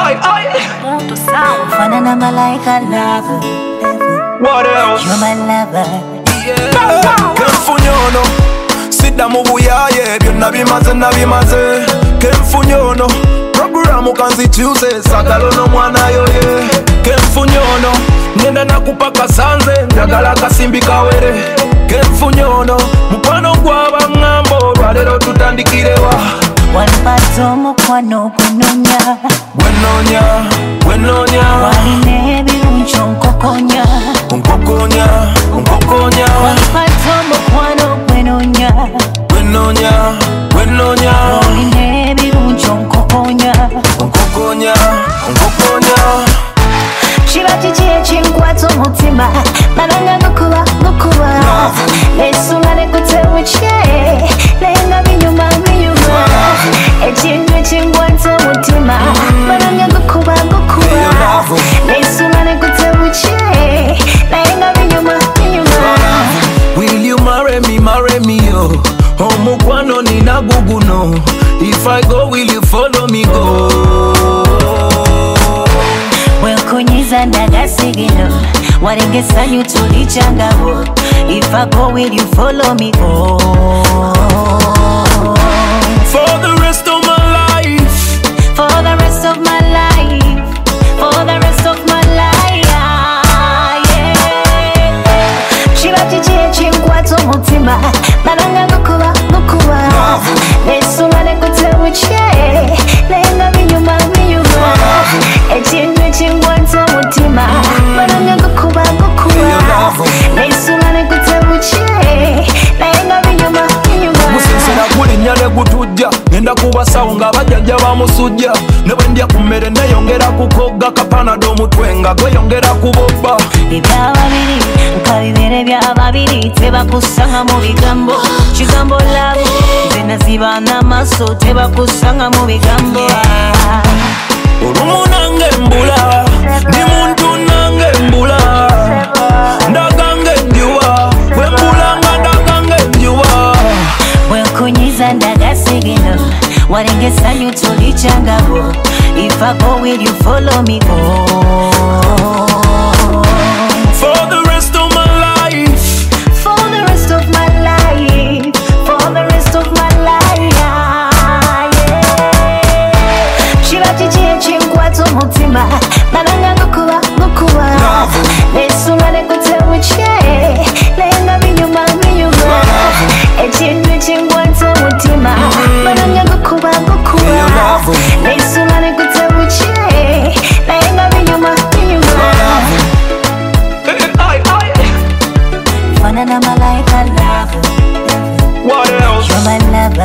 Mundo sound. Fanana malaika love. What else? You're my lover. Kemfunyono Sida mubuyaye byonna bimaze nabimaze Kemfunyono Programu kanzikyuse sagalo n'omwana yoye Kemfunyono Ngenda nakupa kasanze njagala kasimbi kawere Kemfunyono Mukwano gwaba ngambo lwalero tutandikirewa Wanpato mukwano kunonya Gwenonya Waline ebiruncho nkokonya Wanpato mukwano kwenonya Waline ebiruncho nkokonya Chiba chichi ekinkwata omutima Malanga gukuba Nesula nekutewuche Lenga binyuma Ekintu ekinkwata omutima Malanga gukuba Nesula nekutewuche Lenga binyuma Will you marry me yo Omukwano nina guguno If I go will you follow me go Wenkunyiza ndagasigino Warengesanyu tulichangabo If I go will you follow me go For the rest of my life For the rest of my life For the rest of my life Yeah Chiba chichi ekinkwata omutima Malanga gukuba Nesula nekutewuche Lenga binyuma Ekintu ekinkwata omutima Malanga gukuba Nesula nekutewuche Lenga binyuma Musinsira kulinnya ne gutujja Ngenda kubasawo nga bajjajja bamusujja Ne bwe ndya ku mmere neyongera kukogga Kapanado omutwe nga gweyongera kubobba Ebyababiri nka bibere byababiri Tebakusanga mu bigambo Kigambo labo Nze naziba n'amaaso Tebakusanga mu bigambo Olumu nange mbula Ndi muntu nange mbula Ndagange njuwa Wembulanga ndagange njuwa Wenkunyiza ndagasigino Warengesanyu tulichangabo If I go will you follow me For the rest of my life For the rest of my life For the rest of my life Chiba chichi ekinkwata omutima Malanga gukuba Nesula nekutewuche Lenga binyuma Ekintu ekinkwata omutima Malanga gukuba Nesula nekutewuche Lenga binyuma Fanana malaika love What else? You're my lover